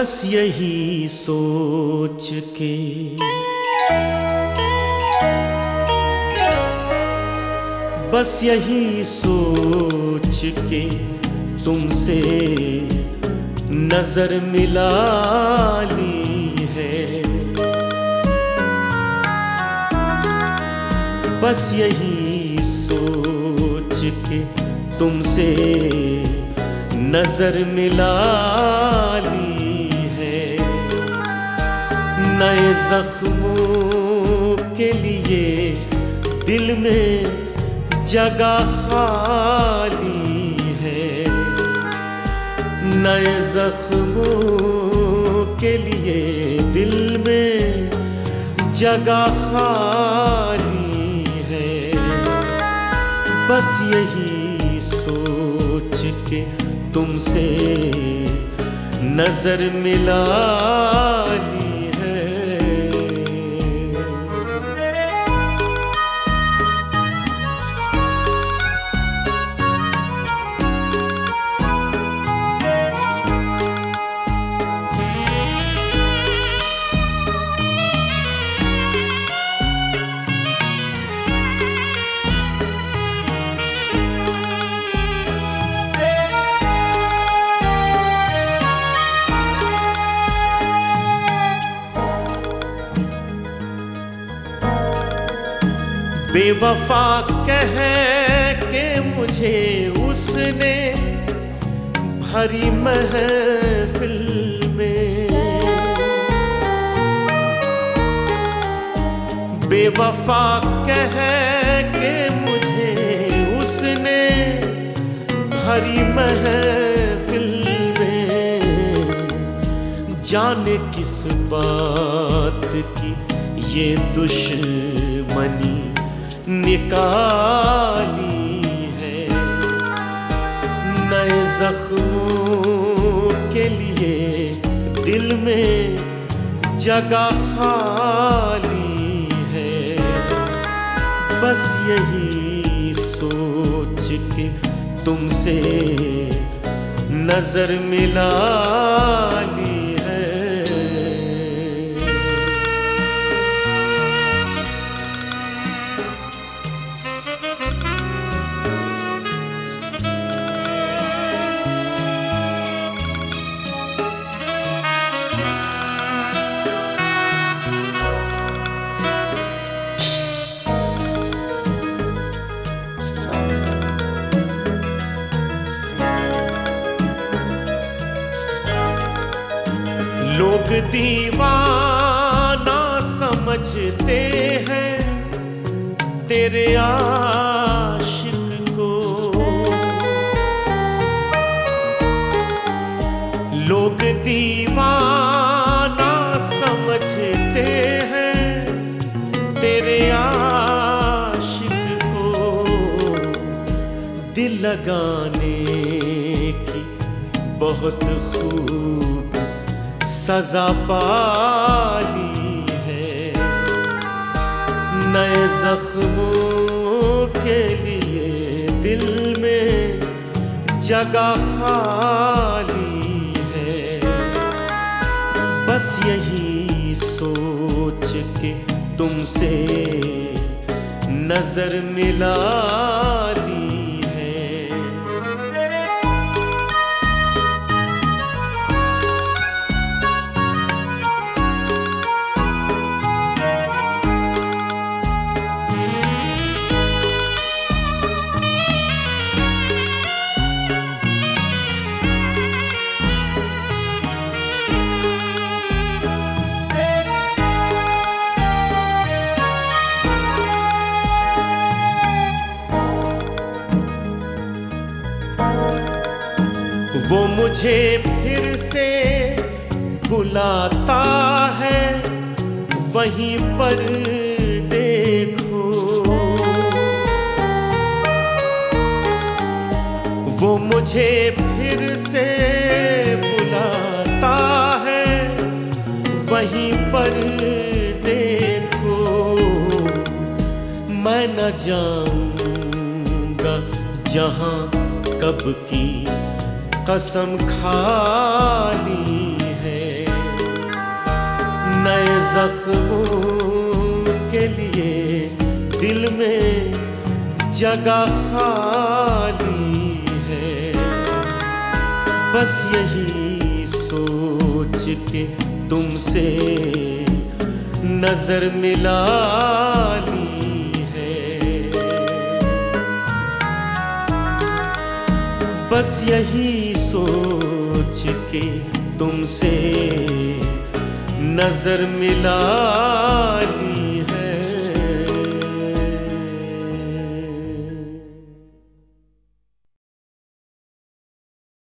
बस यही सोच के बस यही सोच के तुमसे नजर मिला ली है। बस यही सोच के तुमसे नजर मिला ली है। नए जख्मों के लिए दिल में जगह खाली है। नए जख्मों के लिए दिल में जगह खाली है। बस यही सोच के तुमसे नजर मिला ली है। बेवफा कह के मुझे उसने भरी महफिल में। बेवफा कह के मुझे उसने भरी महफिल में। जाने किस बात की ये दुश्मनी निकाली है। नए जख्मों के लिए दिल में जगह खाली है। बस यही सोच के तुमसे नजर मिला ली है। लोग दीवाना समझते हैं तेरे आशिक को। लोग दीवाना समझते हैं तेरे आशिक को। दिल लगाने की बहुत खूब सजा पाली है। नए जख्मों के लिए दिल में जगह खाली है। बस यही सोच के तुमसे नजर मिला ली है। वो मुझे फिर से बुलाता है वहीं पर देखो। वो मुझे फिर से बुलाता है वहीं पर देखो। मैं न जाऊंगा जहां कब की कसम खाली है। नए जख्मों के लिए दिल में जगह खाली है। बस यही सोच के तुमसे नजर मिला ली है। बस यही सोच के तुमसे नजर मिला